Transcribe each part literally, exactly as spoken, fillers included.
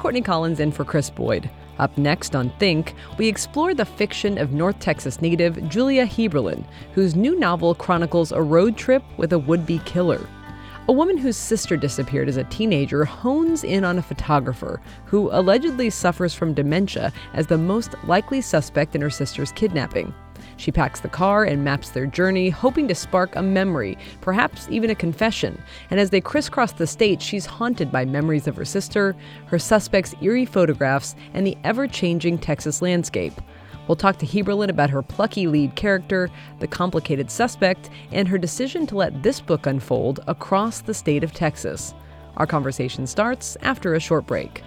Courtney Collins in for Chris Boyd. Up next on Think, we explore the fiction of North Texas native Julia Heberlein, whose new novel chronicles a road trip with a would-be killer. A woman whose sister disappeared as a teenager hones in on a photographer who allegedly suffers from dementia as the most likely suspect in her sister's kidnapping. She packs the car and maps their journey, hoping to spark a memory, perhaps even a confession. And as they crisscross the state, she's haunted by memories of her sister, her suspect's eerie photographs, and the ever-changing Texas landscape. We'll talk to Heberlein about her plucky lead character, the complicated suspect, and her decision to let this book unfold across the state of Texas. Our conversation starts after a short break.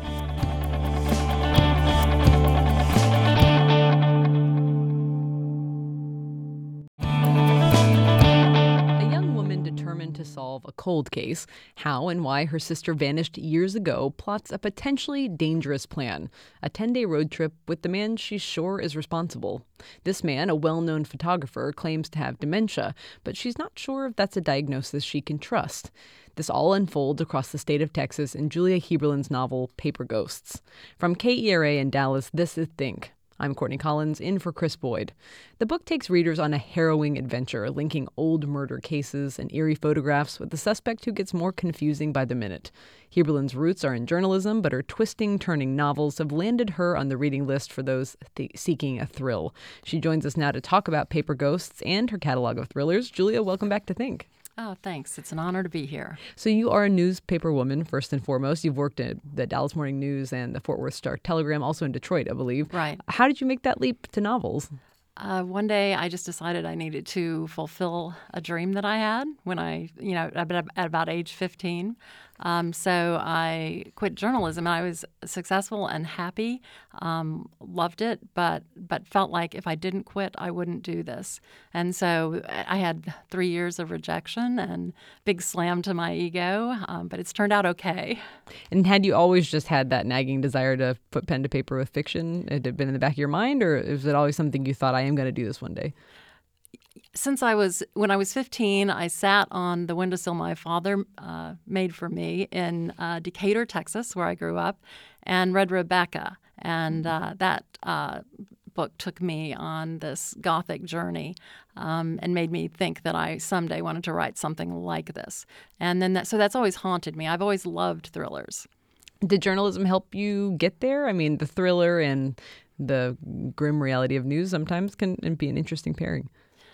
To solve a cold case, how and why her sister vanished years ago plots a potentially dangerous plan, a ten-day road trip with the man she's sure is responsible. This man, a well-known photographer, claims to have dementia, but she's not sure if that's a diagnosis she can trust. This all unfolds across the state of Texas in Julia Heberlein's novel, Paper Ghosts. From K E R A in Dallas, this is Think. I'm Courtney Collins, in for Chris Boyd. The book takes readers on a harrowing adventure, linking old murder cases and eerie photographs with a suspect who gets more confusing by the minute. Heberlein's roots are in journalism, but her twisting, turning novels have landed her on the reading list for those th- seeking a thrill. She joins us now to talk about Paper Ghosts and her catalog of thrillers. Julia, welcome back to Think. Oh, thanks. It's an honor to be here. So you are a newspaper woman, first and foremost. You've worked at the Dallas Morning News and the Fort Worth Star-Telegram, also in Detroit, I believe. Right. How did you make that leap to novels? Uh, one day I just decided I needed to fulfill a dream that I had when I, you know, at, at about age fifteen. Um, so I quit journalism. I was successful and happy, um, loved it, but but felt like if I didn't quit, I wouldn't do this. And so I had three years of rejection and big slam to my ego, um, but it's turned out okay. And had you always just had that nagging desire to put pen to paper with fiction? Had it been in the back of your mind, or was it always something you thought, I am going to do this one day? Since I was, when I was fifteen, I sat on the windowsill my father uh, made for me in uh, Decatur, Texas, where I grew up, and read Rebecca. And uh, that uh, book took me on this Gothic journey um, and made me think that I someday wanted to write something like this. And then that, so that's always haunted me. I've always loved thrillers. Did journalism help you get there? I mean, the thriller and the grim reality of news sometimes can be an interesting pairing.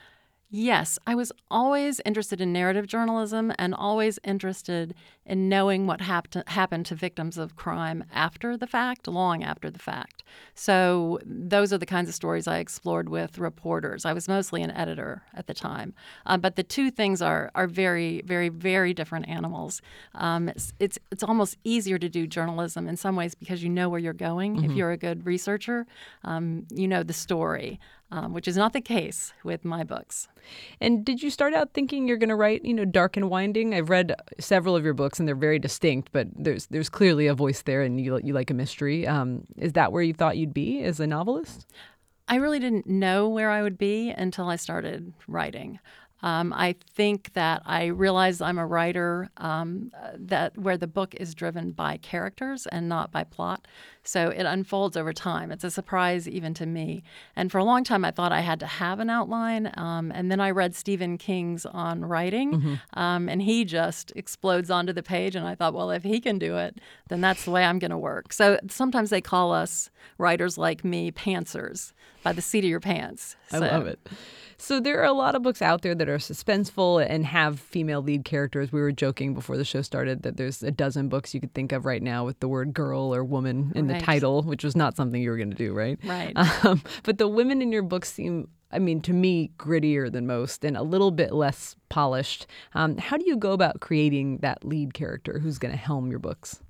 Yes, I was always interested in narrative journalism and always interested in knowing what hap- happened to victims of crime after the fact, long after the fact. So those are the kinds of stories I explored with reporters. I was mostly an editor at the time. Uh, but the two things are are very, very, very different animals. Um, it's, it's it's almost easier to do journalism in some ways because you know where you're going. Mm-hmm. If you're a good researcher, um, you know the story. Um, which is not the case with my books. And did you start out thinking you're going to write, you know, dark and winding? I've read several of your books, and they're very distinct, but there's there's clearly a voice there, and you you like a mystery. Um, is that where you thought you'd be as a novelist? I really didn't know where I would be until I started writing. Um, I think that I realize I'm a writer um, that where the book is driven by characters and not by plot. So it unfolds over time. It's a surprise even to me. And for a long time, I thought I had to have an outline. Um, and then I read Stephen King's On Writing, mm-hmm. um, and he just explodes onto the page. And I thought, well, if he can do it, then that's the way I'm going to work. So sometimes they call us writers like me pantsers, by the seat of your pants. So, I love it. So there are a lot of books out there that are suspenseful and have female lead characters. We were joking before the show started that there's a dozen books you could think of right now with the word girl or woman in right. the title, which was not something you were going to do, right? Right. Um, but the women in your books seem, I mean, to me, grittier than most and a little bit less polished. Um, how do you go about creating that lead character who's going to helm your books?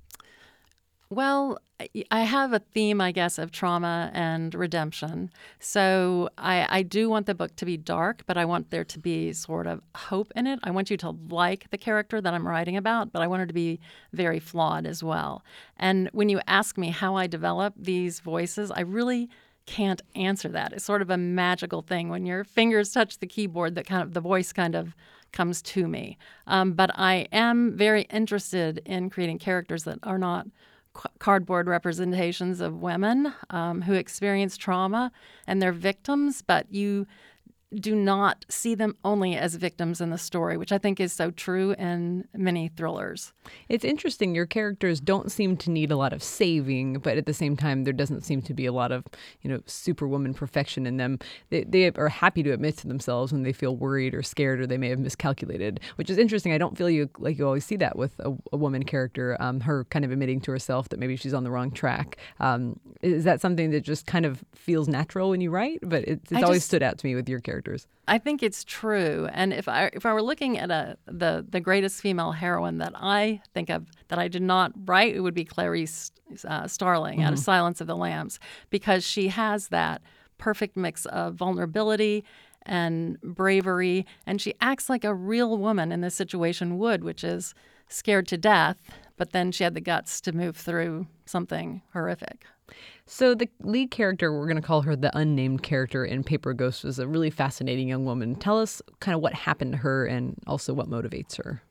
Well, I have a theme, I guess, of trauma and redemption. So I, I do want the book to be dark, but I want there to be sort of hope in it. I want you to like the character that I'm writing about, but I want her to be very flawed as well. And when you ask me how I develop these voices, I really can't answer that. It's sort of a magical thing. When your fingers touch the keyboard, that kind of the voice kind of comes to me. Um, but I am very interested in creating characters that are not c- cardboard representations of women um, who experience trauma, and they're victims, but you do not see them only as victims in the story, which I think is so true in many thrillers. It's interesting. Your characters don't seem to need a lot of saving, but at the same time, there doesn't seem to be a lot of, you know, superwoman perfection in them. They, they are happy to admit to themselves when they feel worried or scared or they may have miscalculated, which is interesting. I don't feel you like you always see that with a, a woman character, um, her kind of admitting to herself that maybe she's on the wrong track. Um, is that something that just kind of feels natural when you write? But it's, it's always just, stood out to me with your characters. I think it's true. And if I if I were looking at a the the greatest female heroine that I think of that I did not write, it would be Clarice uh, Starling mm-hmm. out of Silence of the Lambs, because she has that perfect mix of vulnerability and bravery, and she acts like a real woman in this situation would, which is scared to death, but then she had the guts to move through something horrific. So the lead character, we're going to call her the unnamed character in Paper Ghosts, was a really fascinating young woman. Tell us kind of what happened to her and also what motivates her.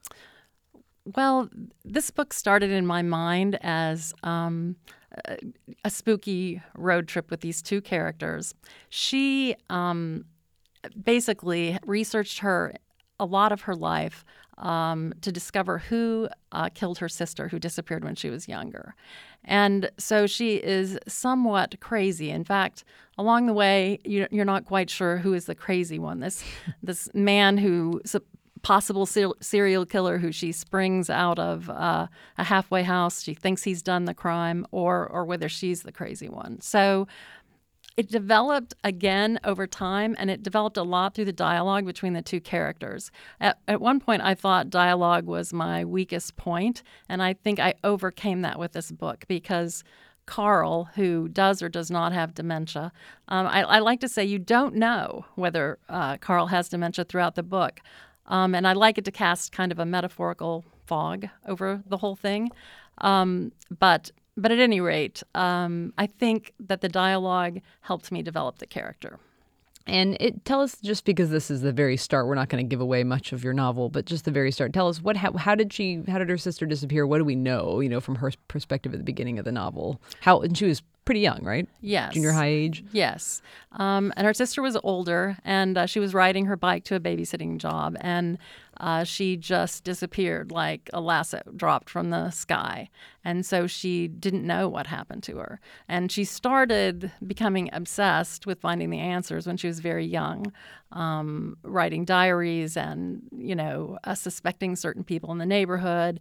Well, this book started in my mind as um, a, a spooky road trip with these two characters. She um, basically researched her a lot of her life um, to discover who uh, killed her sister, who disappeared when she was younger. And so she is somewhat crazy. In fact, along the way, you, you're not quite sure who is the crazy one. This this man who possible serial killer who she springs out of uh, a halfway house. She thinks he's done the crime, or or whether she's the crazy one. So it developed again over time, and it developed a lot through the dialogue between the two characters. At, at one point, I thought dialogue was my weakest point, and I think I overcame that with this book because Carl, who does or does not have dementia, um, I, I like to say you don't know whether uh, Carl has dementia throughout the book. Um, and I like it to cast kind of a metaphorical fog over the whole thing. Um, but but at any rate, um, I think that the dialogue helped me develop the character. And it tell us, just because this is the very start, we're not going to give away much of your novel, but just the very start. Tell us what how, how did she how did her sister disappear? What do we know, you know, from her perspective at the beginning of the novel? How and she was pretty young, right? Yes. Junior high age? Yes. Um, and her sister was older, and uh, she was riding her bike to a babysitting job, and uh, she just disappeared like a lasso dropped from the sky. And so she didn't know what happened to her. And she started becoming obsessed with finding the answers when she was very young, um, writing diaries and, you know, uh, suspecting certain people in the neighborhood.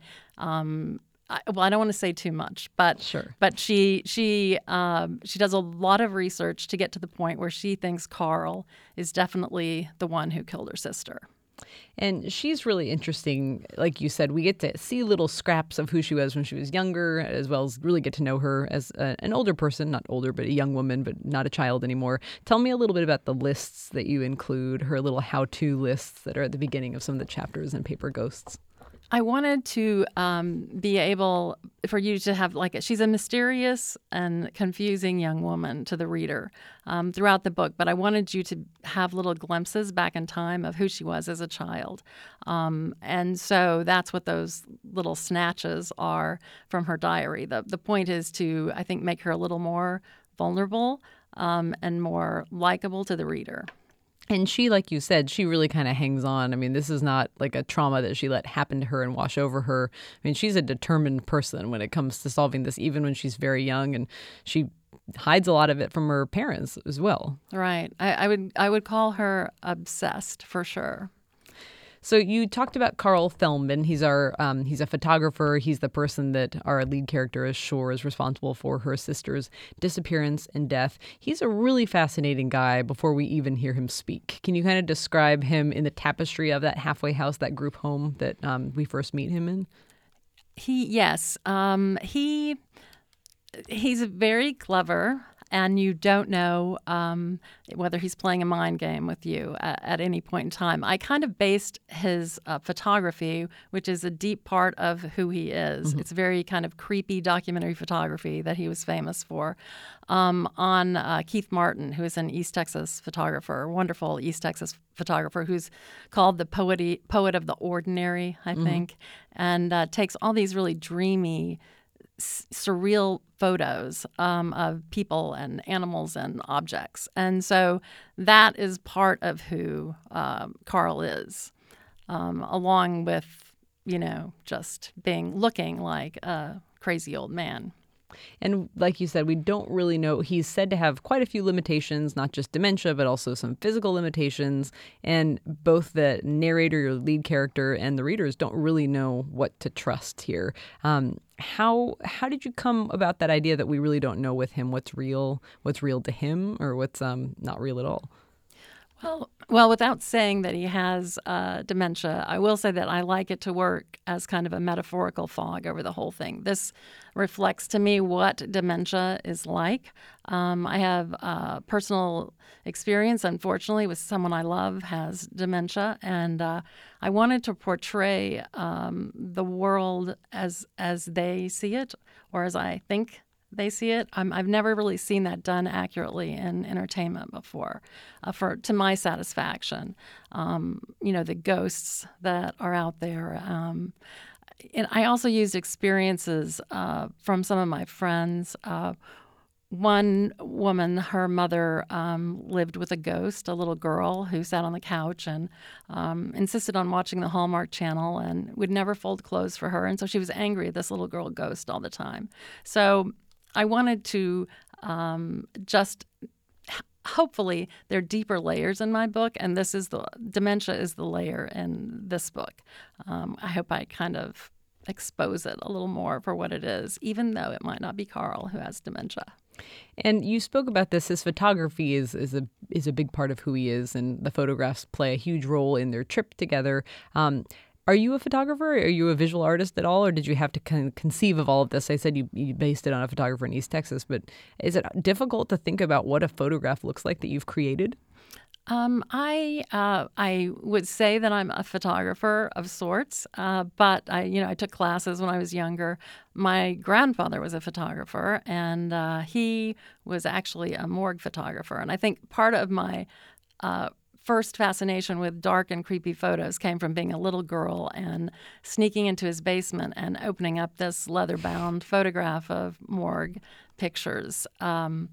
Um I, well, I don't want to say too much, but sure. But she she um, she does a lot of research to get to the point where she thinks Carl is definitely the one who killed her sister. And she's really interesting. Like you said, we get to see little scraps of who she was when she was younger, as well as really get to know her as a, an older person, not older, but a young woman, but not a child anymore. Tell me a little bit about the lists that you include, her little how-to lists that are at the beginning of some of the chapters in Paper Ghosts. I wanted to um, be able for you to have like a, she's a mysterious and confusing young woman to the reader um, throughout the book, but I wanted you to have little glimpses back in time of who she was as a child. Um, and so that's what those little snatches are from her diary. The, the point is to, I think, make her a little more vulnerable um, and more likable to the reader. And she, like you said, she really kind of hangs on. I mean, this is not like a trauma that she let happen to her and wash over her. I mean, she's a determined person when it comes to solving this, even when she's very young, and she hides a lot of it from her parents as well. Right. I, I would I would call her obsessed for sure. So you talked about Carl Feldman. He's our um, he's a photographer. He's the person that our lead character is sure is responsible for her sister's disappearance and death. He's a really fascinating guy before we even hear him speak. Can you kind of describe him in the tapestry of that halfway house, that group home that um, we first meet him in? He yes, um, he he's very clever. And you don't know um, whether he's playing a mind game with you at, at any point in time. I kind of based his uh, photography, which is a deep part of who he is. Mm-hmm. It's very kind of creepy documentary photography that he was famous for, um, on uh, Keith Martin, who is an East Texas photographer, a wonderful East Texas photographer who's called the poet, poet of the ordinary, I mm-hmm. think, and uh, takes all these really dreamy s- surreal photos um, of people and animals and objects. And so that is part of who um, Carl is, um, along with, you know, just being looking like a crazy old man. And like you said, we don't really know. He's said to have quite a few limitations, not just dementia, but also some physical limitations. And both the narrator, your lead character, and the readers don't really know what to trust here. Um, how how did you come about that idea that we really don't know with him what's real, what's real to him, or what's um, not real at all? Well, well, without saying that he has uh, dementia, I will say that I like it to work as kind of a metaphorical fog over the whole thing. This reflects to me what dementia is like. Um, I have uh, personal experience, unfortunately, with someone I love has dementia, and uh, I wanted to portray um, the world as as they see it, or as I think they see it. Um, I've never really seen that done accurately in entertainment before, uh, for to my satisfaction. Um, you know, the ghosts that are out there. Um, and I also used experiences uh, from some of my friends. Uh, one woman, her mother um, lived with a ghost, a little girl who sat on the couch and um, insisted on watching the Hallmark Channel and would never fold clothes for her. And so she was angry at this little girl ghost all the time. So I wanted to um, just, hopefully, there are deeper layers in my book, and this is the, dementia is the layer in this book. Um, I hope I kind of expose it a little more for what it is, even though it might not be Carl who has dementia. And you spoke about this. His photography is is a is a big part of who he is, and the photographs play a huge role in their trip together. Um, Are you a photographer? Are you a visual artist at all? Or did you have to kind of conceive of all of this? I said you, you based it on a photographer in East Texas, but is it difficult to think about what a photograph looks like that you've created? Um, I uh, I would say that I'm a photographer of sorts, uh, but I you know I took classes when I was younger. My grandfather was a photographer, and uh, he was actually a morgue photographer. And I think part of my uh, first fascination with dark and creepy photos came from being a little girl and sneaking into his basement and opening up this leather-bound photograph of morgue pictures. Um,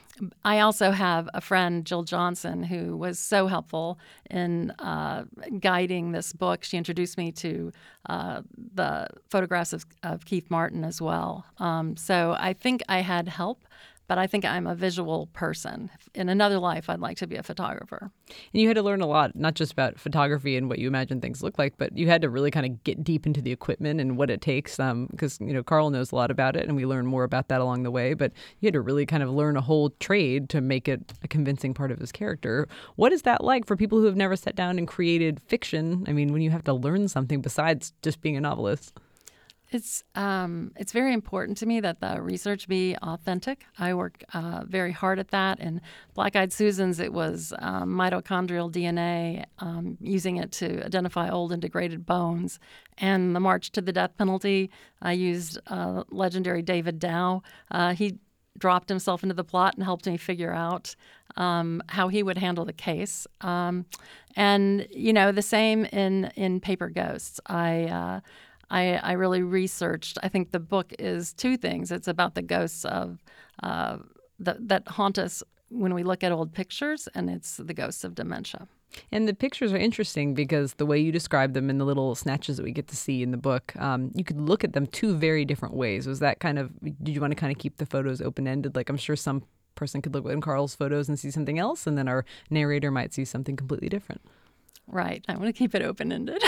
I also have a friend, Jill Johnson, who was so helpful in uh, guiding this book. She introduced me to uh, the photographs of, of Keith Martin as well. Um, so I think I had help, but I think I'm a visual person. In another life, I'd like to be a photographer. And you had to learn a lot, not just about photography and what you imagine things look like, but you had to really kind of get deep into the equipment and what it takes. Um, because, you know, Carl knows a lot about it, and we learn more about that along the way. But you had to really kind of learn a whole trade to make it a convincing part of his character. What is that like for people who have never sat down and created fiction? I mean, when you have to learn something besides just being a novelist. It's um, it's very important to me that the research be authentic. I work uh, very hard at that. In Black Eyed Susans, it was um, mitochondrial D N A, um, using it to identify old and degraded bones. And The March to the Death Penalty, I used uh, legendary David Dow. Uh, he dropped himself into the plot and helped me figure out um, how he would handle the case. Um, and, you know, the same in, in Paper Ghosts. I... Uh, I, I really researched. I think the book is two things. It's about the ghosts of uh, the, that haunt us when we look at old pictures, and it's the ghosts of dementia. And the pictures are interesting because the way you describe them in the little snatches that we get to see in the book, um, you could look at them two very different ways. Was that kind of, did you want to kind of keep the photos open-ended? Like, I'm sure some person could look at Carl's photos and see something else, and then our narrator might see something completely different. Right. I want to keep it open-ended.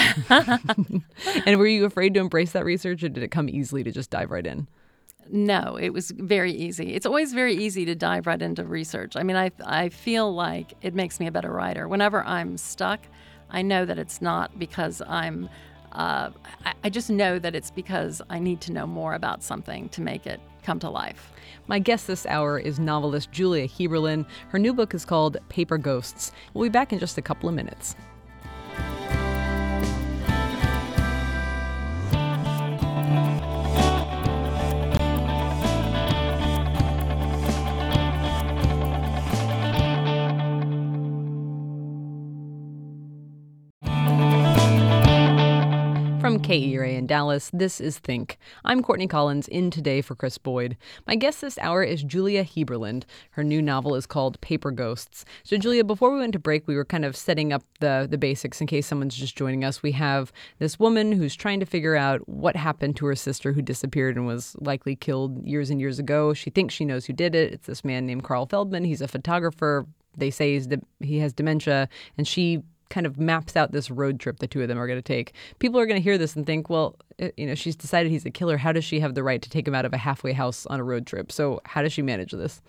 And were you afraid to embrace that research, or did it come easily to just dive right in? No, it was very easy. It's always very easy to dive right into research. I mean, I I feel like it makes me a better writer. Whenever I'm stuck, I know that it's not because I'm, uh, I, I just know that it's because I need to know more about something to make it come to life. My guest this hour is novelist Julia Heberlein. Her new book is called Paper Ghosts. We'll be back in just a couple of minutes. From K E R A in Dallas, this is Think. I'm Courtney Collins, in today for Chris Boyd. My guest this hour is Julia Heberlein. Her new novel is called Paper Ghosts. So, Julia, before we went to break, we were kind of setting up the, the basics in case someone's just joining us. We have this woman who's trying to figure out what happened to her sister who disappeared and was likely killed years and years ago. She thinks she knows who did it. It's this man named Carl Feldman. He's a photographer. They say he's de- he has dementia, and she kind of maps out this road trip the two of them are going to take. People are going to hear this and think, well, you know, she's decided he's a killer. How does she have the right to take him out of a halfway house on a road trip? So how does she manage this?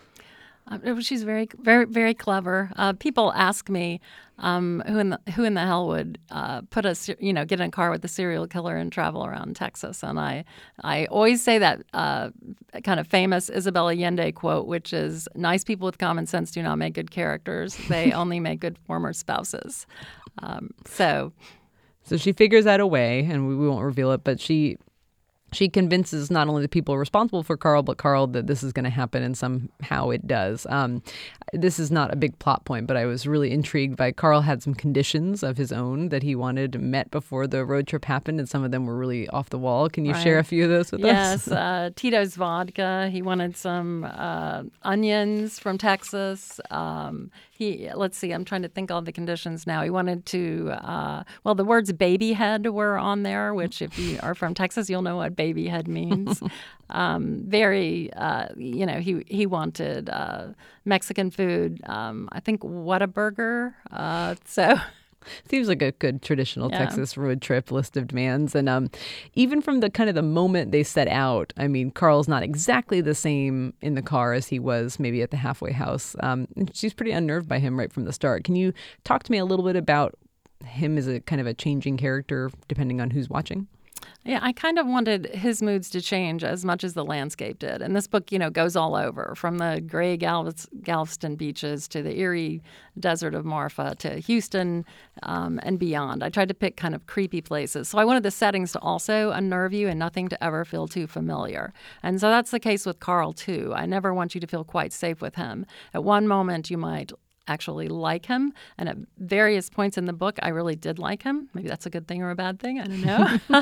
Uh, she's very, very, very clever. Uh, people ask me, um, who in the who in the hell would uh, put a you know get in a car with a serial killer and travel around Texas? And I, I always say that uh, kind of famous Isabel Allende quote, which is, "Nice people with common sense do not make good characters; they only make good former spouses." Um, so, so she figures out a way, and we, we won't reveal it, but she. She convinces not only the people responsible for Carl, but Carl that this is going to happen, and somehow it does. Um, this is not a big plot point, but I was really intrigued by Carl had some conditions of his own that he wanted met before the road trip happened, and some of them were really off the wall. Can you right. share a few of those with yes, us? Yes, uh, Tito's vodka. He wanted some uh, onions from Texas. Um, he, let's see, I'm trying to think all the conditions now. He wanted to, uh, well, the words baby head were on there, which if you are from Texas, you'll know what baby head means. um, very, uh, you know, he he wanted uh, Mexican food. Um, I think Whataburger. Uh, so. Seems like a good traditional yeah. Texas road trip list of demands. And um, even from the kind of the moment they set out, I mean, Carl's not exactly the same in the car as he was maybe at the halfway house. Um, and she's pretty unnerved by him right from the start. Can you talk to me a little bit about him as a kind of a changing character depending on who's watching? Yeah, I kind of wanted his moods to change as much as the landscape did. And this book, you know, goes all over, from the gray Galves- Galveston beaches to the eerie desert of Marfa to Houston um, and beyond. I tried to pick kind of creepy places. So I wanted the settings to also unnerve you and nothing to ever feel too familiar. And so that's the case with Carl, too. I never want you to feel quite safe with him. At one moment, you might actually like him, and at various points in the book I really did like him. Maybe that's a good thing or a bad thing, I don't know.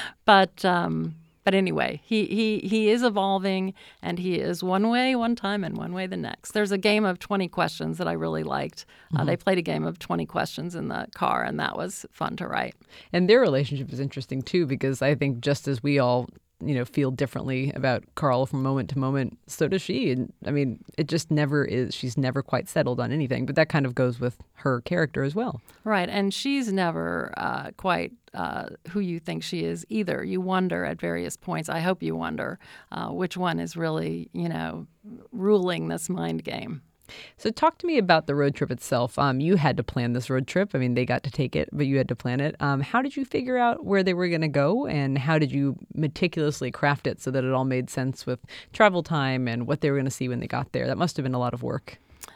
but um but anyway, he he he is evolving, and he is one way one time and one way the next. There's a game of twenty questions that I really liked. Uh, mm-hmm. They played a game of twenty questions in the car, and that was fun to write. And their relationship is interesting too, because I think just as we all you know, feel differently about Carl from moment to moment, so does she. And I mean, it just never is. She's never quite settled on anything. But that kind of goes with her character as well. Right. And she's never uh, quite uh, who you think she is either. You wonder at various points, I hope you wonder, uh, which one is really, you know, ruling this mind game. So talk to me about the road trip itself. Um, you had to plan this road trip. I mean, they got to take it, but you had to plan it. Um, how did you figure out where they were going to go, and how did you meticulously craft it so that it all made sense with travel time and what they were going to see when they got there? That must have been a lot of work.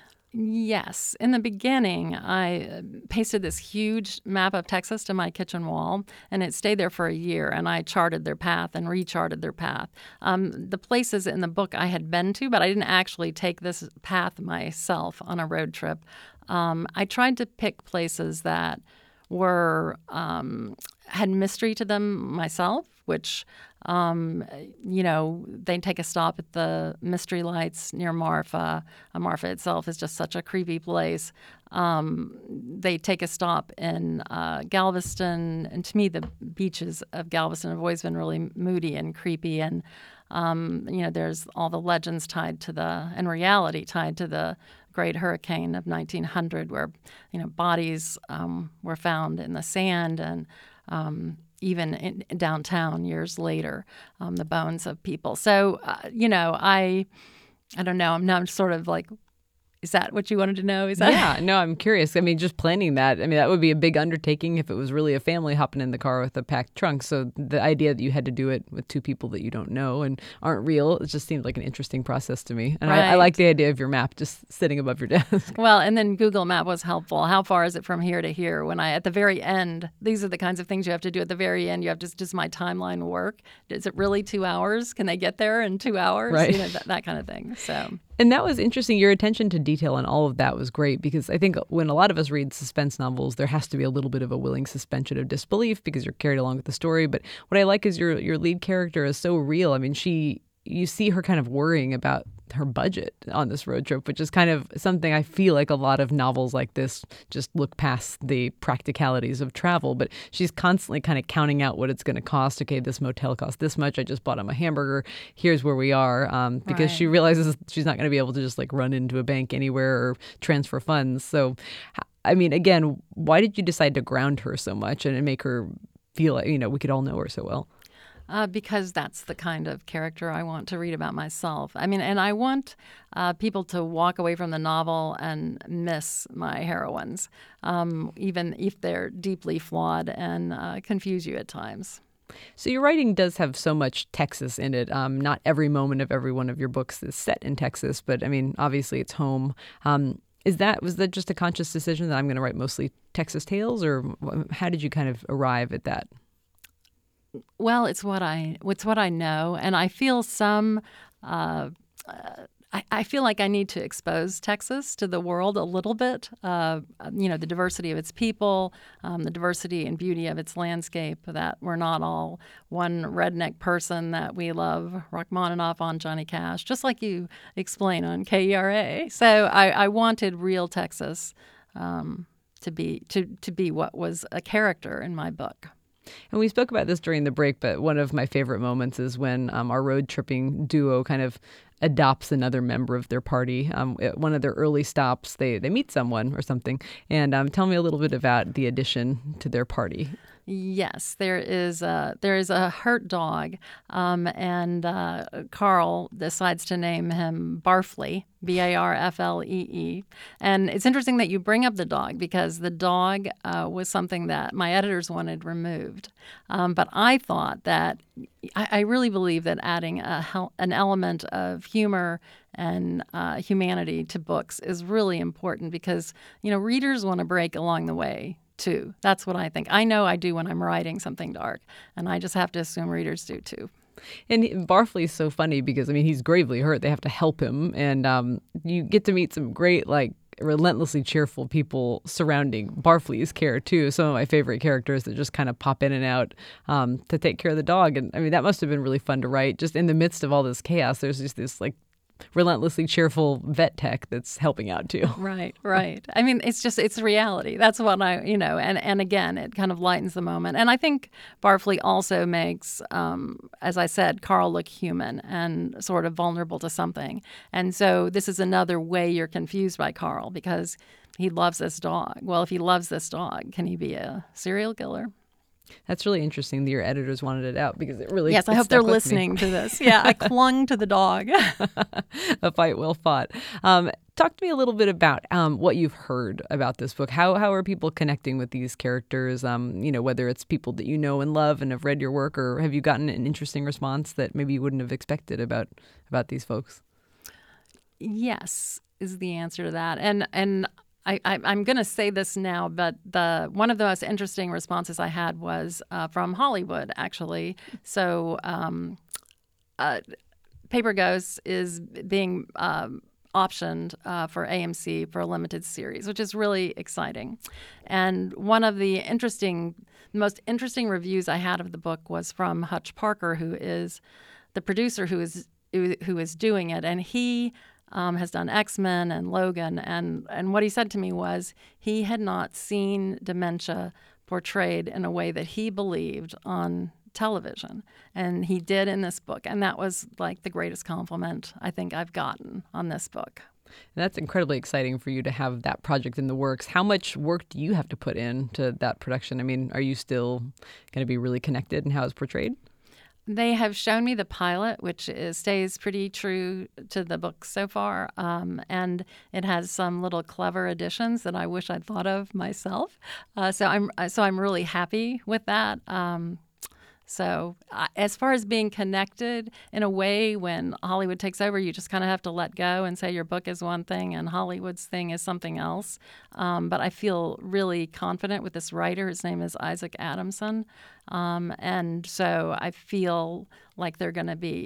Yes. In the beginning, I pasted this huge map of Texas to my kitchen wall, and it stayed there for a year, and I charted their path and recharted their path. Um, the places in the book I had been to, but I didn't actually take this path myself on a road trip. Um, I tried to pick places that were um, had mystery to them myself, which, um, you know, they take a stop at the Mystery Lights near Marfa. Uh, Marfa itself is just such a creepy place. Um, they take a stop in uh, Galveston, and to me, the beaches of Galveston have always been really moody and creepy. And um, you know, there's all the legends tied to the, and reality tied to the Great Hurricane of nineteen hundred, where you know bodies um, were found in the sand, and um, even in downtown years later, um, the bones of people. So, uh, you know, I, I don't know. I'm now sort of like, is that what you wanted to know? Is that? Yeah, no, I'm curious. I mean, just planning that, I mean, that would be a big undertaking if it was really a family hopping in the car with a packed trunk. So the idea that you had to do it with two people that you don't know and aren't real, it just seemed like an interesting process to me. And right. I, I like the idea of your map just sitting above your desk. Well, and then Google Map was helpful. How far is it from here to here? When I, at the very end, these are the kinds of things you have to do at the very end. You have to, does my timeline work? Is it really two hours? Can they get there in two hours? Right. You know, that, that kind of thing. So. And that was interesting. Your attention to detail on all of that was great because I think when a lot of us read suspense novels, there has to be a little bit of a willing suspension of disbelief because you're carried along with the story. But what I like is your your lead character is so real. I mean, she you see her kind of worrying about her budget on this road trip, which is kind of something I feel like a lot of novels like this just look past the practicalities of travel. But she's constantly kind of counting out what it's going to cost. Okay, this motel costs this much. I just bought him a hamburger. Here's where we are. Um, because Right. she realizes she's not going to be able to just like run into a bank anywhere or transfer funds. So, I mean, again, why did you decide to ground her so much and make her feel like, you know, we could all know her so well? Uh, because that's the kind of character I want to read about myself. I mean, and I want uh, people to walk away from the novel and miss my heroines, um, even if they're deeply flawed and uh, confuse you at times. So your writing does have so much Texas in it. Um, not every moment of every one of your books is set in Texas, but I mean, obviously it's home. Um, is that was that just a conscious decision that I'm going to write mostly Texas tales, or how did you kind of arrive at that? Well, it's what I it's what I know, and I feel some. Uh, uh, I, I feel like I need to expose Texas to the world a little bit. Uh, you know, the diversity of its people, um, the diversity and beauty of its landscape. That we're not all one redneck person that we love Rachmaninoff on Johnny Cash, just like you explain on K E R A. So I, I wanted real Texas um, to be to to be what was a character in my book. And we spoke about this during the break, but one of my favorite moments is when um, our road tripping duo kind of adopts another member of their party. Um, at one of their early stops, they, they meet someone or something. And um, tell me a little bit about the addition to their party. Yes, there is a, there is a hurt dog, um, and uh, Carl decides to name him Barfley, B A R F L E E. And it's interesting that you bring up the dog because the dog uh, was something that my editors wanted removed. Um, but I thought that I, I really believe that adding a, hel- an element of humor and uh, humanity to books is really important because, you know, readers want to break along the way too. That's what I think. I know I do when I'm writing something dark, and I just have to assume readers do too. And he- Barfley's so funny because, I mean, he's gravely hurt. They have to help him. And um, you get to meet some great, like, relentlessly cheerful people surrounding Barfley's care, too. Some of my favorite characters that just kind of pop in and out um, to take care of the dog. And, I mean, that must have been really fun to write. Just in the midst of all this chaos, there's just this, like, relentlessly cheerful vet tech that's helping out too. Right, right. I mean, it's just, it's reality. That's what I, you know, and, and again, it kind of lightens the moment. And I think Barfley also makes, um, as I said, Carl look human and sort of vulnerable to something. And so this is another way you're confused by Carl because he loves this dog. Well, if he loves this dog, can he be a serial killer? That's really interesting that your editors wanted it out because it really Yes, I it hope they're stuck with listening me. to this. Yeah, I clung to the dog. A fight well fought. Um, talk to me a little bit about um, what you've heard about this book. How how are people connecting with these characters? Um, you know, whether it's people that you know and love and have read your work, or have you gotten an interesting response that maybe you wouldn't have expected about about these folks? Yes, is the answer to that. And and I, I, I'm going to say this now, but the one of the most interesting responses I had was uh, from Hollywood, actually. So um, uh, Paper Ghosts is being um, optioned uh, for A M C for a limited series, which is really exciting. And one of the interesting, most interesting reviews I had of the book was from Hutch Parker, who is the producer who is who, who is doing it, and he Um, has done X-Men and Logan, and, and what he said to me was he had not seen dementia portrayed in a way that he believed on television, and he did in this book, and that was like the greatest compliment I think I've gotten on this book. And that's incredibly exciting for you to have that project in the works. How much work do you have to put into that production? I mean, are you still going to be really connected in how it's portrayed? They have shown me the pilot, which is, stays pretty true to the book so far, um, and it has some little clever additions that I wish I'd thought of myself. Uh, so I'm so I'm really happy with that. Um, so uh, as far as being connected in a way, when Hollywood takes over, you just kind of have to let go and say your book is one thing and Hollywood's thing is something else. Um, but I feel really confident with this writer. His name is Isaac Adamson. Um, and so I feel like they're going to be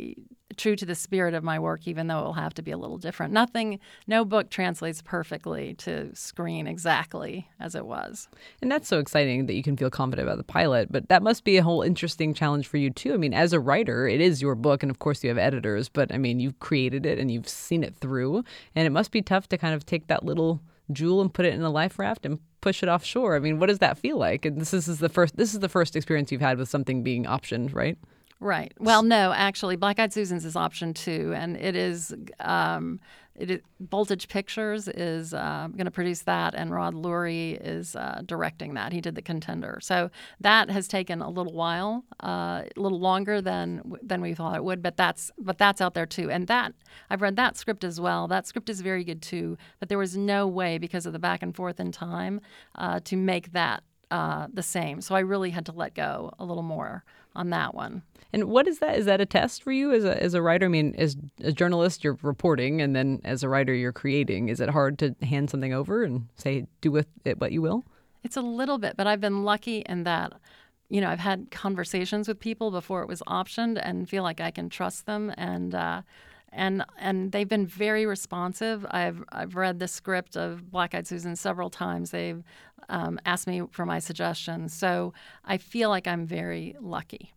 true to the spirit of my work, even though it will have to be a little different. Nothing, no book translates perfectly to screen exactly as it was. And that's so exciting that you can feel confident about the pilot, but that must be a whole interesting challenge for you too. I mean, as a writer, it is your book, and of course you have editors, but I mean, you've created it and you've seen it through, and it must be tough to kind of take that little jewel and put it in a life raft and push it offshore. I mean, what does that feel like? And this is the first this is the first experience you've had with something being optioned, right? Right. Well, no, actually, Black Eyed Susans is option two, and it is um, it is, Voltage Pictures is uh, going to produce that, and Rod Lurie is uh, directing that. He did The Contender, so that has taken a little while, uh, a little longer than than we thought it would. But that's but that's out there too, and that I've read that script as well. That script is very good too. But there was no way, because of the back and forth in time, uh, to make that uh, the same. So I really had to let go a little more on that one. And what is that? Is that a test for you as a as a writer? I mean, as a journalist, you're reporting, and then as a writer, you're creating. Is it hard to hand something over and say, do with it what you will? It's a little bit, but I've been lucky in that, you know, I've had conversations with people before it was optioned and feel like I can trust them, and uh, and and they've been very responsive. I've I've read the script of Black Eyed Susan several times. They've um, asked me for my suggestions, so I feel like I'm very lucky.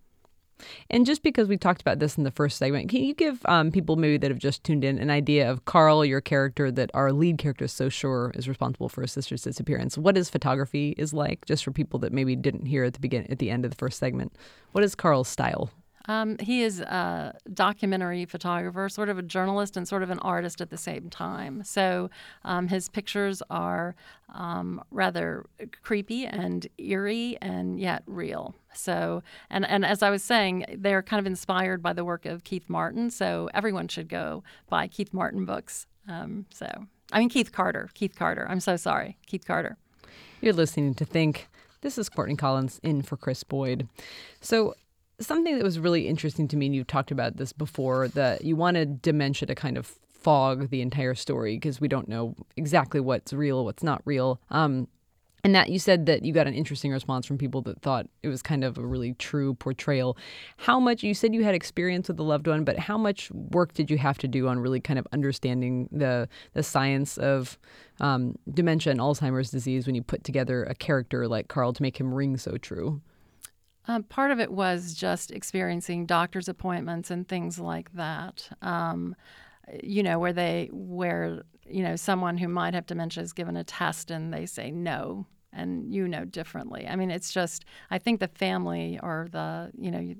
And just because we talked about this in the first segment, can you give um, people maybe that have just tuned in an idea of Carl, your character that our lead character is so sure is responsible for his sister's disappearance? What his photography is like, just for people that maybe didn't hear at the begin at the end of the first segment? What is Carl's style? Um, he is a documentary photographer, sort of a journalist and sort of an artist at the same time. So um, his pictures are um, rather creepy and eerie and yet real. So, and, and as I was saying, they're kind of inspired by the work of Keith Martin. So everyone should go buy Keith Martin books. Um, so, I mean, Keith Carter, Keith Carter. I'm so sorry, Keith Carter. You're listening to Think. This is Courtney Collins in for Chris Boyd. So, something that was really interesting to me, and you've talked about this before, that you wanted dementia to kind of fog the entire story because we don't know exactly what's real, what's not real. Um, and that you said that you got an interesting response from people that thought it was kind of a really true portrayal. How much, you said you had experience with a loved one, but how much work did you have to do on really kind of understanding the the science of um, dementia and Alzheimer's disease when you put together a character like Carl to make him ring so true? Um, part of it was just experiencing doctor's appointments and things like that. Um, you know, where they, where you know, someone who might have dementia is given a test and they say no, and you know differently. I mean, it's just, I think the family or the, you know,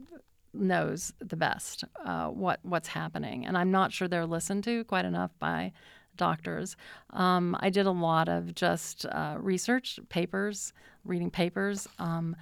knows the best uh, what what's happening, and I'm not sure they're listened to quite enough by doctors. Um, I did a lot of just uh, research, papers, reading papers. Um,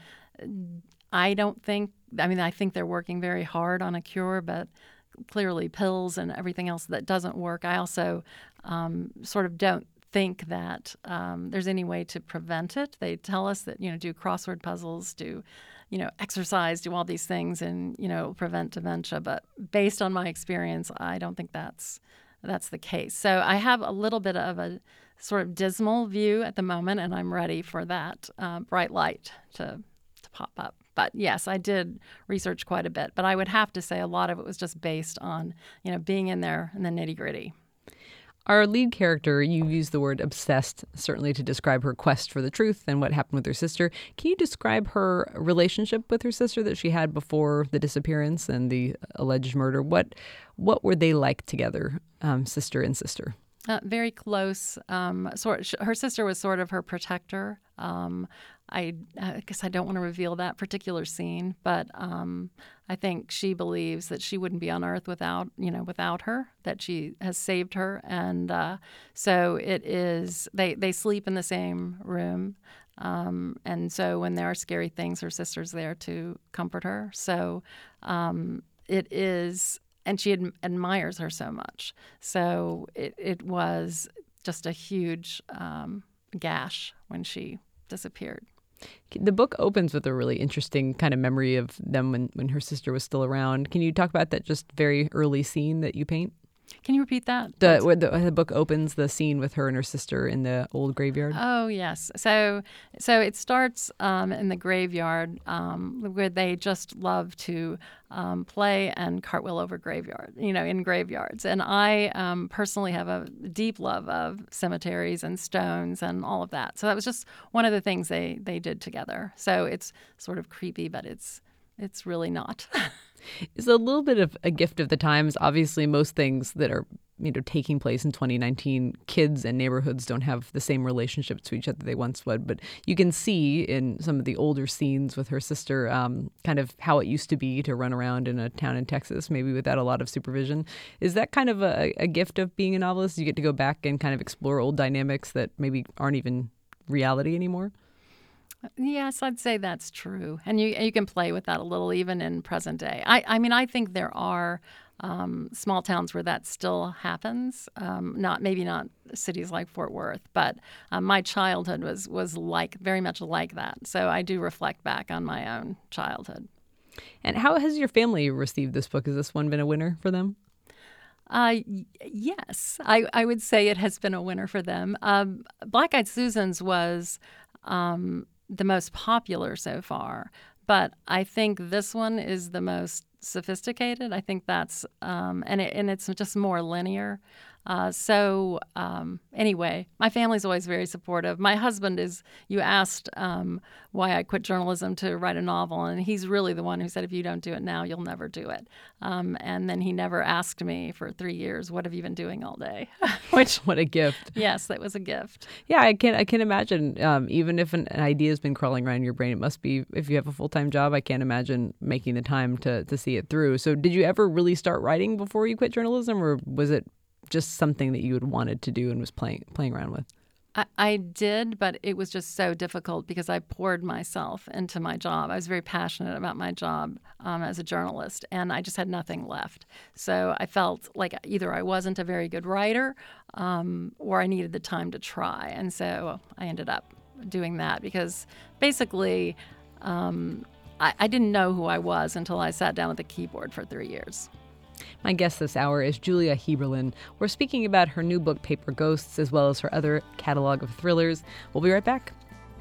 I don't think, I mean, I think they're working very hard on a cure, but clearly pills and everything else that doesn't work. I also um, sort of don't think that um, there's any way to prevent it. They tell us that, you know, do crossword puzzles, do, you know, exercise, do all these things and, you know, prevent dementia. But based on my experience, I don't think that's that's the case. So I have a little bit of a sort of dismal view at the moment, and I'm ready for that uh, bright light to to pop up. But yes, I did research quite a bit. But I would have to say a lot of it was just based on, you know, being in there in the nitty gritty. Our lead character, you use the word obsessed, certainly to describe her quest for the truth and what happened with her sister. Can you describe her relationship with her sister that she had before the disappearance and the alleged murder? What what were they like together, um, sister and sister? Uh, very close. Um, sort her sister was sort of her protector. Um, I, I guess I don't want to reveal that particular scene, but um, I think she believes that she wouldn't be on Earth without, you know, without her. That she has saved her, and uh, so it is. They they sleep in the same room, um, and so when there are scary things, her sister's there to comfort her. So um, it is. And she ad- admires her so much. So it, it was just a huge um, gash when she disappeared. The book opens with a really interesting kind of memory of them when, when her sister was still around. Can you talk about that just very early scene that you paint? Can you repeat that? The, where the the book opens the scene with her and her sister in the old graveyard. Oh yes, so so it starts um, in the graveyard um, where they just love to um, play and cartwheel over graveyard, you know, in graveyards. And I um, personally have a deep love of cemeteries and stones and all of that. So that was just one of the things they they did together. So it's sort of creepy, but it's it's really not. It's a little bit of a gift of the times. Obviously, most things that are you know taking place in twenty nineteen, kids and neighborhoods don't have the same relationships to each other they once would. But you can see in some of the older scenes with her sister um, kind of how it used to be to run around in a town in Texas, maybe without a lot of supervision. Is that kind of a, a gift of being a novelist? You get to go back and kind of explore old dynamics that maybe aren't even reality anymore? Yes, I'd say that's true, and you you can play with that a little even in present day. I, I mean, I think there are um, small towns where that still happens. Um, not maybe not cities like Fort Worth, but um, my childhood was was like very much like that. So I do reflect back on my own childhood. And how has your family received this book? Has this one been a winner for them? Uh, y- yes, I, I would say it has been a winner for them. Um, Black Eyed Susans was um, the most popular so far, but I think this one is the most sophisticated. I think that's um, and it, and it's just more linear. Uh, so um, anyway, my family's always very supportive. My husband is, you asked um, why I quit journalism to write a novel, and he's really the one who said, if you don't do it now, you'll never do it. Um, and then he never asked me for three years, what have you been doing all day? Which, what a gift. Yes, that was a gift. Yeah, I can I can imagine, um, even if an, an idea has been crawling around your brain, it must be, if you have a full-time job, I can't imagine making the time to, to see it through. So did you ever really start writing before you quit journalism, or was it just something that you had wanted to do and was playing playing around with? I, I did, but it was just so difficult because I poured myself into my job. I was very passionate about my job um, as a journalist, and I just had nothing left. So I felt like either I wasn't a very good writer um, or I needed the time to try. And so I ended up doing that because basically um, I, I didn't know who I was until I sat down at the keyboard for three years. My guest this hour is Julia Heberlein. We're speaking about her new book, Paper Ghosts, as well as her other catalog of thrillers. We'll be right back.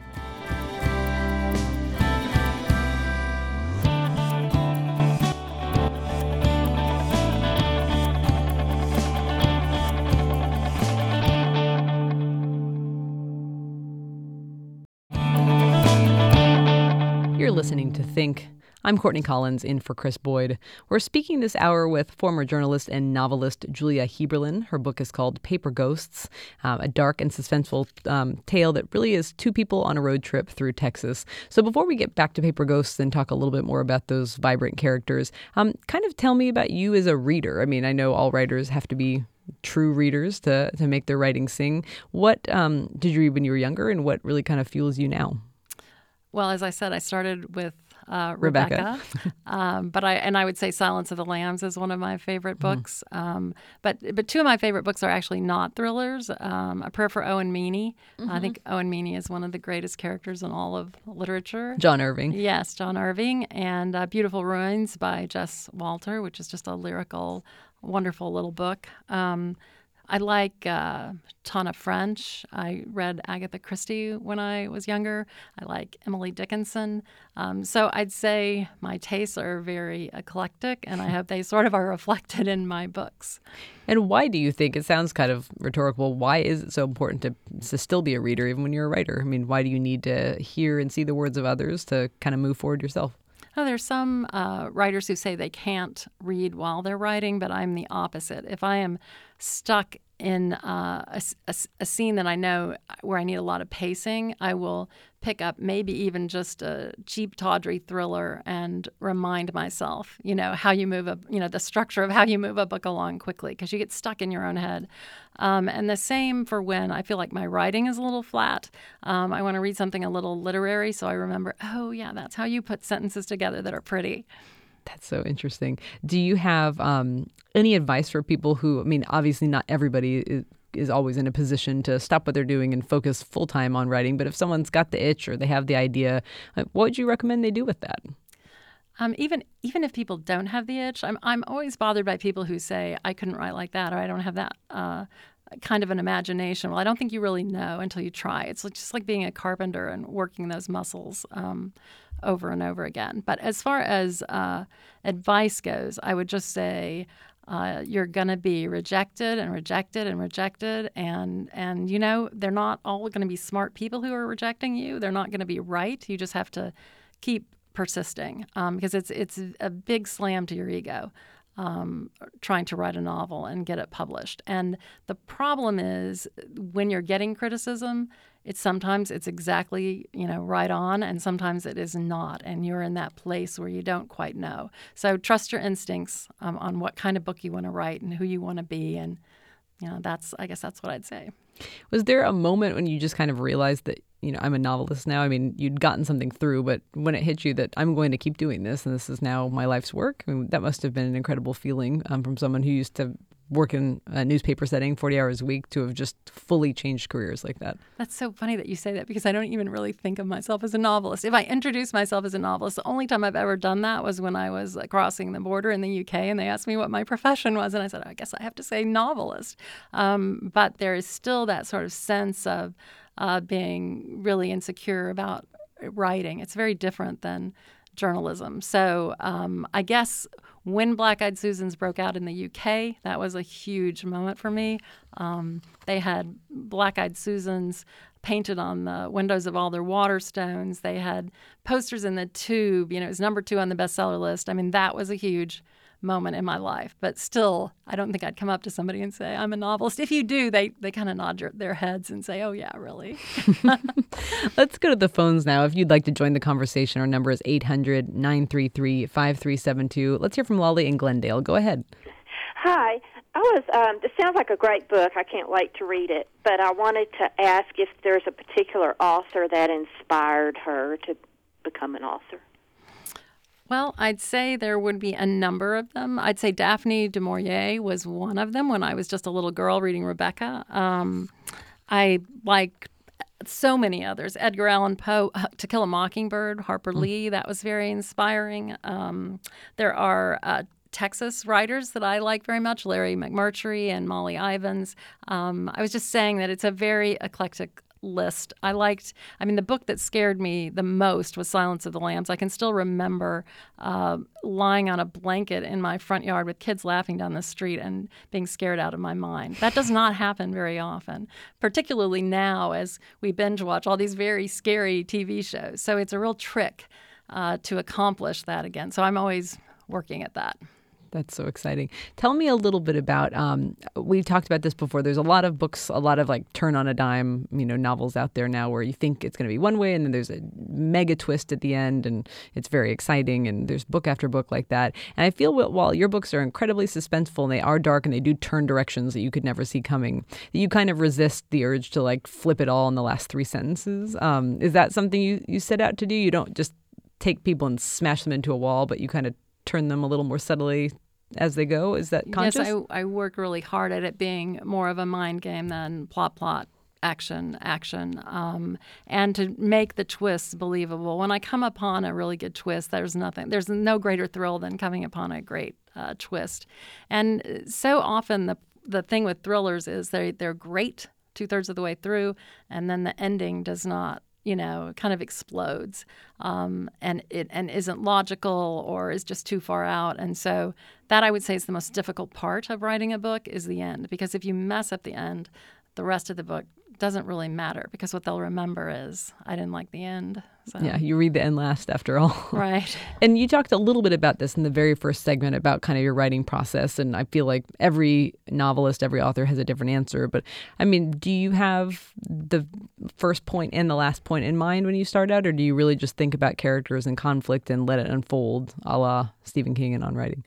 You're listening to Think. I'm Courtney Collins, in for Chris Boyd. We're speaking this hour with former journalist and novelist Julia Heberlein. Her book is called Paper Ghosts, uh, a dark and suspenseful um, tale that really is two people on a road trip through Texas. So before we get back to Paper Ghosts and talk a little bit more about those vibrant characters, um, kind of tell me about you as a reader. I mean, I know all writers have to be true readers to, to make their writing sing. What um, did you read when you were younger, and what really kind of fuels you now? Well, as I said, I started with Uh, Rebecca, Rebecca. um, but I and I would say Silence of the Lambs is one of my favorite books. Mm. Um, but but two of my favorite books are actually not thrillers. Um, A Prayer for Owen Meany. Mm-hmm. I think Owen Meany is one of the greatest characters in all of literature. John Irving. Yes, John Irving, and uh, Beautiful Ruins by Jess Walter, which is just a lyrical, wonderful little book. Um, I like uh, Tana French. I read Agatha Christie when I was younger. I like Emily Dickinson. Um, so I'd say my tastes are very eclectic, and I hope they sort of are reflected in my books. And why do you think, it sounds kind of rhetorical, why is it so important to, to still be a reader even when you're a writer? I mean, why do you need to hear and see the words of others to kind of move forward yourself? Oh, there's some uh, writers who say they can't read while they're writing, but I'm the opposite. If I am stuck in uh, a, a, a scene that I know where I need a lot of pacing, I will pick up maybe even just a cheap, tawdry thriller and remind myself, you know, how you move a, you know, the structure of how you move a book along quickly, because you get stuck in your own head. Um, and the same for when I feel like my writing is a little flat. Um, I want to read something a little literary, so I remember, oh, yeah, that's how you put sentences together that are pretty. That's so interesting. Do you have um, any advice for people who, I mean, obviously not everybody is, is always in a position to stop what they're doing and focus full time on writing, but if someone's got the itch or they have the idea, what would you recommend they do with that? Um, even even if people don't have the itch, I'm I'm always bothered by people who say I couldn't write like that or I don't have that uh, kind of an imagination. Well, I don't think you really know until you try. It's just like being a carpenter and working those muscles um, over and over again. But as far as uh, advice goes, I would just say uh, you're going to be rejected and rejected and rejected, and and you know they're not all going to be smart people who are rejecting you. They're not going to be right. You just have to keep persisting um, because it's it's a big slam to your ego um, trying to write a novel and get it published. And the problem is when you're getting criticism, it's sometimes it's exactly you know right on, and sometimes it is not, and you're in that place where you don't quite know. So trust your instincts um, on what kind of book you want to write and who you want to be, and you know that's I guess that's what I'd say. Was there a moment when you just kind of realized that, you know, I'm a novelist now? I mean, you'd gotten something through, but when it hit you that I'm going to keep doing this and this is now my life's work, I mean, that must have been an incredible feeling um, from someone who used to work in a newspaper setting forty hours a week to have just fully changed careers like that. That's so funny that you say that because I don't even really think of myself as a novelist. If I introduce myself as a novelist, the only time I've ever done that was when I was uh, crossing the border in the U K and they asked me what my profession was. And I said, I guess I have to say novelist. Um, but there is still that sort of sense of uh, being really insecure about writing. It's very different than journalism. So um, I guess when Black Eyed Susans broke out in the U K, that was a huge moment for me. Um, they had Black Eyed Susans painted on the windows of all their Waterstones. They had posters in the Tube. You know, it was number two on the bestseller list. I mean, that was a huge moment in my life. But still, I don't think I'd come up to somebody and say, I'm a novelist. If you do, they, they kind of nod your, their heads and say, oh, yeah, really. Let's go to the phones now. If you'd like to join the conversation, our number is eight hundred, nine three three, five three seven two. Let's hear from Lolly in Glendale. Go ahead. Hi. I was. Um, this sounds like a great book. I can't wait to read it. But I wanted to ask if there's a particular author that inspired her to become an author. Well, I'd say there would be a number of them. I'd say Daphne du Maurier was one of them when I was just a little girl reading Rebecca. Um, I like so many others. Edgar Allan Poe, To Kill a Mockingbird, Harper mm. Lee, that was very inspiring. Um, there are uh, Texas writers that I like very much, Larry McMurtry and Molly Ivins. Um, I was just saying that it's a very eclectic list. I liked, I mean, the book that scared me the most was Silence of the Lambs. I can still remember uh, lying on a blanket in my front yard with kids laughing down the street and being scared out of my mind. That does not happen very often, particularly now as we binge watch all these very scary T V shows. So it's a real trick uh, to accomplish that again. So I'm always working at that. That's so exciting. Tell me a little bit about, um, we talked about this before. There's a lot of books, a lot of like turn on a dime, you know, novels out there now where you think it's going to be one way and then there's a mega twist at the end and it's very exciting and there's book after book like that. And I feel while your books are incredibly suspenseful and they are dark and they do turn directions that you could never see coming, that you kind of resist the urge to like flip it all in the last three sentences. Um, is that something you, you set out to do? You don't just take people and smash them into a wall, but you kind of turn them a little more subtly as they go? Is that conscious? Yes, I, I work really hard at it being more of a mind game than plot, plot, action, action, um, and to make the twists believable. When I come upon a really good twist, there's nothing, there's no greater thrill than coming upon a great uh, twist. And so often the the thing with thrillers is they they're great two thirds of the way through, and then the ending does not. You know, kind of explodes, um, and it and isn't logical or is just too far out. And so that I would say is the most difficult part of writing a book is the end, because if you mess up the end, the rest of the book doesn't really matter because what they'll remember is I didn't like the end. So. Yeah, you read the end last after all. Right. And you talked a little bit about this in the very first segment about kind of your writing process. And I feel like every novelist, every author has a different answer. But I mean, do you have the first point and the last point in mind when you start out? Or do you really just think about characters and conflict and let it unfold a la Stephen King and On Writing?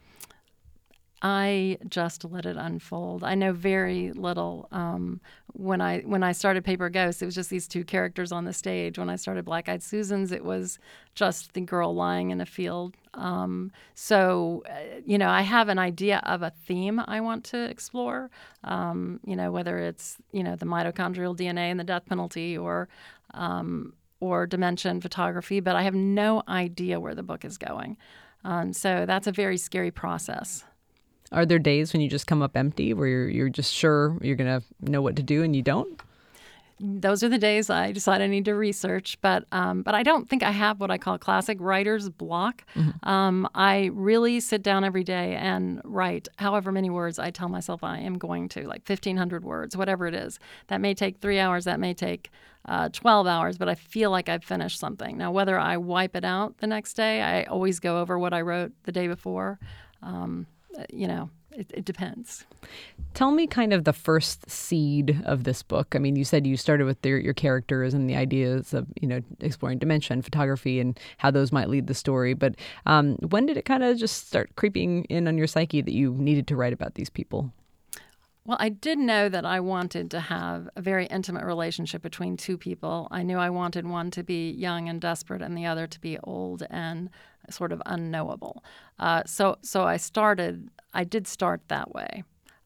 I just let it unfold. I know very little. Um, when I when I started Paper Ghosts, it was just these two characters on the stage. When I started Black Eyed Susans, it was just the girl lying in a field. Um, so, uh, you know, I have an idea of a theme I want to explore, um, you know, whether it's, you know, the mitochondrial D N A and the death penalty or, um, or dimension photography, but I have no idea where the book is going. Um, so that's a very scary process. Are there days when you just come up empty, where you're you're just sure you're going to know what to do and you don't? Those are the days I decide I need to research, but um, but I don't think I have what I call classic writer's block. Mm-hmm. Um, I really sit down every day and write however many words I tell myself I am going to, like fifteen hundred words, whatever it is. That may take three hours, that may take uh, twelve hours, but I feel like I've finished something. Now, whether I wipe it out the next day, I always go over what I wrote the day before. Um, you know, it, it depends. Tell me kind of the first seed of this book. I mean, you said you started with your, your characters and the ideas of, you know, exploring dimension, photography, and how those might lead the story. But um, when did it kind of just start creeping in on your psyche that you needed to write about these people? Well, I did know that I wanted to have a very intimate relationship between two people. I knew I wanted one to be young and desperate and the other to be old and sort of unknowable. Uh, so so I started, I did start that way.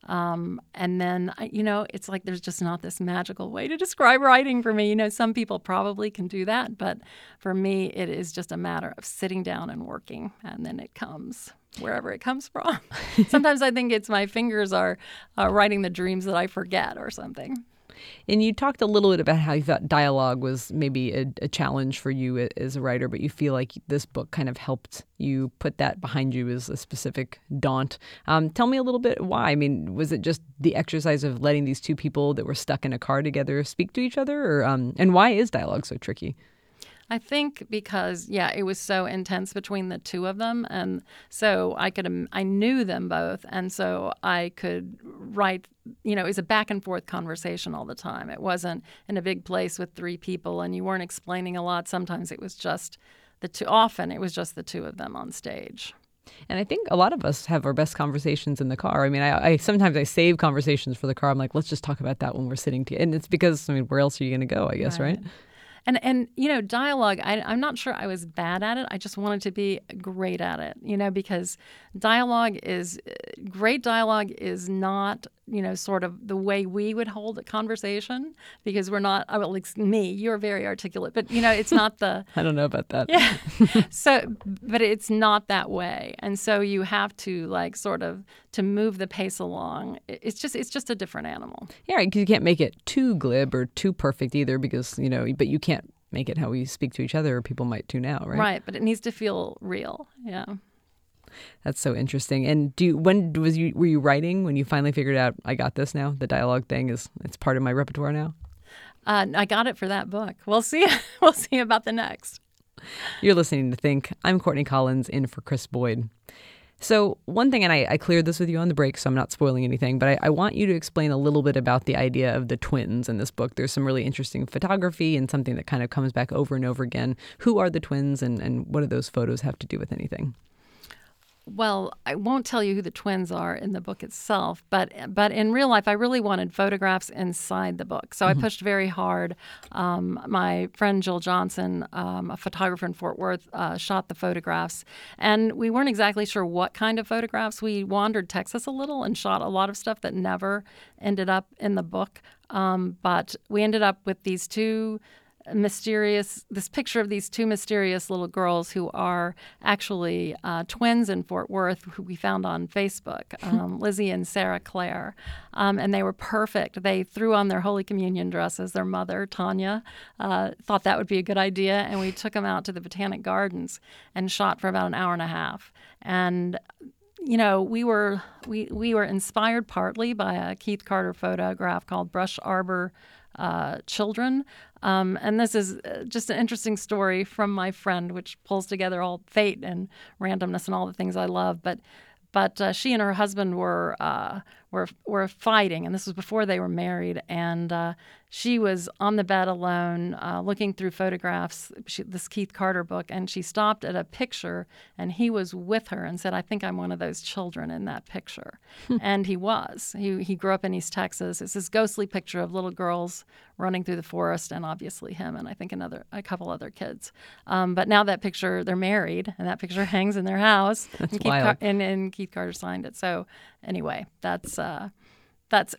Um, and then, you know, it's like there's just not this magical way to describe writing for me. You know, some people probably can do that, but for me, it is just a matter of sitting down and working, and then it comes wherever it comes from. Sometimes I think it's my fingers are uh, writing the dreams that I forget or something. And you talked a little bit about how you thought dialogue was maybe a, a challenge for you as a writer, but you feel like this book kind of helped you put that behind you as a specific daunt. Um, tell me a little bit why. I mean, was it just the exercise of letting these two people that were stuck in a car together speak to each other? Or um, and why is dialogue so tricky? I think because, yeah, it was so intense between the two of them. And so I could, I knew them both. And so I could write, you know, it was a back and forth conversation all the time. It wasn't in a big place with three people and you weren't explaining a lot. Sometimes it was just the two, often it was just the two of them on stage. And I think a lot of us have our best conversations in the car. I mean, I, I sometimes I save conversations for the car. I'm like, let's just talk about that when we're sitting together. And it's because, I mean, where else are you going to go, I guess, right? right? And, and you know, dialogue, I, I'm not sure I was bad at it. I just wanted to be great at it, you know, because dialogue is, great dialogue is not, you know, sort of the way we would hold a conversation, because we're not, well, at me, you're very articulate, but, you know, it's not the... I don't know about that. Yeah. So, but it's not that way. And so you have to, like, sort of, to move the pace along. It's just, it's just a different animal. Yeah, because you can't make it too glib or too perfect either, because, you know, but you can't make it how we speak to each other, or people might tune out, right? Right, but it needs to feel real, yeah. That's so interesting. And do you, when was you were you writing when you finally figured out, I got this now? The dialogue thing is, it's part of my repertoire now? Uh, I got it for that book. We'll see. We'll see about the next. You're listening to Think. I'm Courtney Collins, in for Chris Boyd. So one thing, and I, I cleared this with you on the break, so I'm not spoiling anything, but I, I want you to explain a little bit about the idea of the twins in this book. There's some really interesting photography and something that kind of comes back over and over again. Who are the twins, and, and what do those photos have to do with anything? Well, I won't tell you who the twins are in the book itself, but but in real life, I really wanted photographs inside the book. So mm-hmm. I pushed very hard. Um, my friend Jill Johnson, um, a photographer in Fort Worth, uh, shot the photographs. And we weren't exactly sure what kind of photographs. We wandered Texas a little and shot a lot of stuff that never ended up in the book. Um, but we ended up with these two mysterious, this picture of these two mysterious little girls who are actually uh, twins in Fort Worth, who we found on Facebook, um, Lizzie and Sarah Claire. Um, and they were perfect. They threw on their Holy Communion dresses. Their mother, Tanya, uh, thought that would be a good idea. And we took them out to the Botanic Gardens and shot for about an hour and a half. And you know, we were we, we were inspired partly by a Keith Carter photograph called Brush Arbor uh, Children. Um, and this is just an interesting story from my friend, which pulls together all fate and randomness and all the things I love. But but uh, she and her husband were uh, were were fighting, and this was before they were married. And uh, she was on the bed alone, uh, looking through photographs, she, this Keith Carter book, and she stopped at a picture, and he was with her and said, "I think I'm one of those children in that picture." And he was. He he grew up in East Texas. It's this ghostly picture of little girls running through the forest, and obviously him, and I think another a couple other kids. Um, but now that picture, they're married, and that picture hangs in their house. That's and wild. Car- and, and Keith Carter signed it. So anyway, that's uh, that's.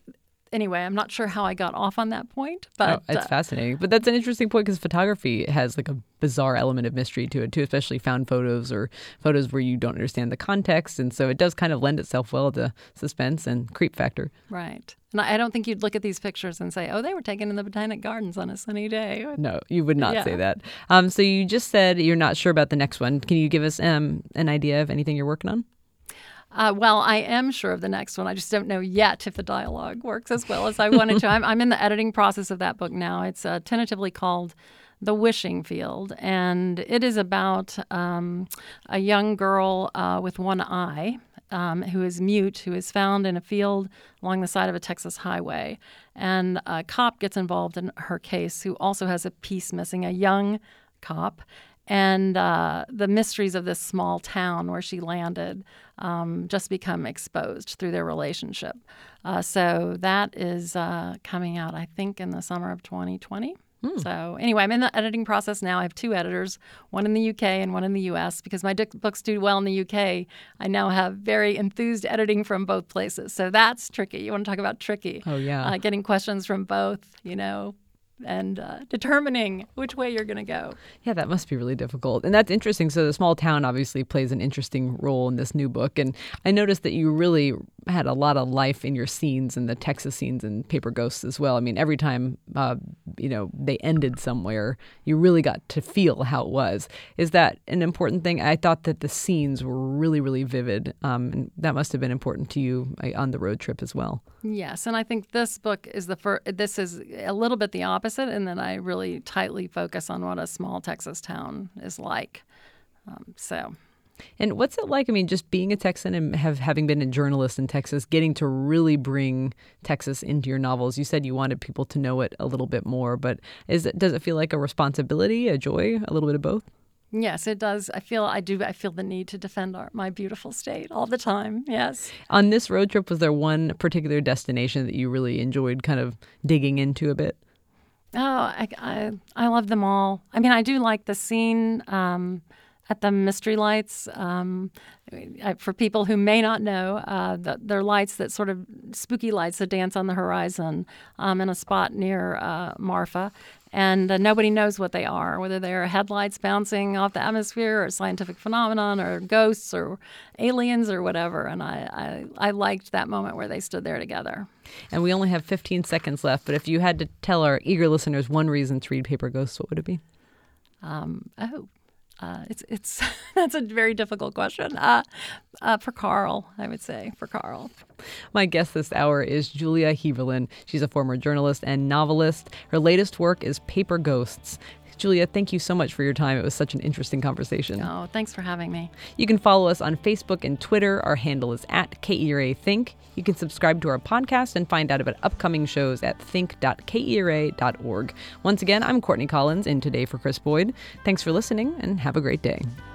anyway, I'm not sure how I got off on that point, but oh, it's uh, fascinating. But that's an interesting point because photography has like a bizarre element of mystery to it too, especially found photos or photos where you don't understand the context. And so it does kind of lend itself well to suspense and creep factor. Right. And I don't think you'd look at these pictures and say, oh, they were taken in the Botanic Gardens on a sunny day. No, you would not Yeah. say that. Um, so you just said you're not sure about the next one. Can you give us um, an idea of anything you're working on? Uh, well, I am sure of the next one. I just don't know yet if the dialogue works as well as I wanted to. I'm, I'm in the editing process of that book now. It's uh, tentatively called The Wishing Field, and it is about um, a young girl uh, with one eye um, who is mute, who is found in a field along the side of a Texas highway. And a cop gets involved in her case who also has a piece missing, a young cop. And uh, the mysteries of this small town where she landed um, just become exposed through their relationship. Uh, so that is uh, coming out, I think, in the summer of twenty twenty. Hmm. So anyway, I'm in the editing process now. I have two editors, one in the U K and one in the U S. Because my books do well in the U K, I now have very enthused editing from both places. So that's tricky. You want to talk about tricky. Oh, yeah. Uh, getting questions from both, you know, and uh, determining which way you're going to go. Yeah, that must be really difficult. And that's interesting. So the small town obviously plays an interesting role in this new book. And I noticed that you really had a lot of life in your scenes and the Texas scenes in Paper Ghosts as well. I mean, every time, uh, you know, they ended somewhere, you really got to feel how it was. Is that an important thing? I thought that the scenes were really, really vivid. Um, and that must have been important to you uh, on the road trip as well. Yes, and I think this book is the first, this is a little bit the opposite, and then I really tightly focus on what a small Texas town is like. Um, so, and what's it like? I mean, just being a Texan and have having been a journalist in Texas, getting to really bring Texas into your novels. You said you wanted people to know it a little bit more, but is it, does it feel like a responsibility, a joy, a little bit of both? Yes, it does. I feel I do. I feel the need to defend our, my beautiful state all the time. Yes. On this road trip, was there one particular destination that you really enjoyed kind of digging into a bit? Oh, I, I, I love them all. I mean, I do like the scene um, at the Mystery Lights. Um, I, for people who may not know, uh, the, they're lights that sort of spooky lights that dance on the horizon um, in a spot near uh, Marfa. And uh, nobody knows what they are, whether they're headlights bouncing off the atmosphere or scientific phenomenon or ghosts or aliens or whatever. And I, I, I liked that moment where they stood there together. And we only have fifteen seconds left, but if you had to tell our eager listeners one reason to read Paper Ghosts, what would it be? Um, oh, uh, it's it's that's a very difficult question. Uh, uh, for Carl, I would say, for Carl. My guest this hour is Julia Heaverlin. She's a former journalist and novelist. Her latest work is Paper Ghosts. Julia, thank you so much for your time. It was such an interesting conversation. Oh, thanks for having me. You can follow us on Facebook and Twitter. Our handle is at K E R A Think. You can subscribe to our podcast and find out about upcoming shows at think dot K E R A dot org. Once again, I'm Courtney Collins in Today for Chris Boyd. Thanks for listening and have a great day.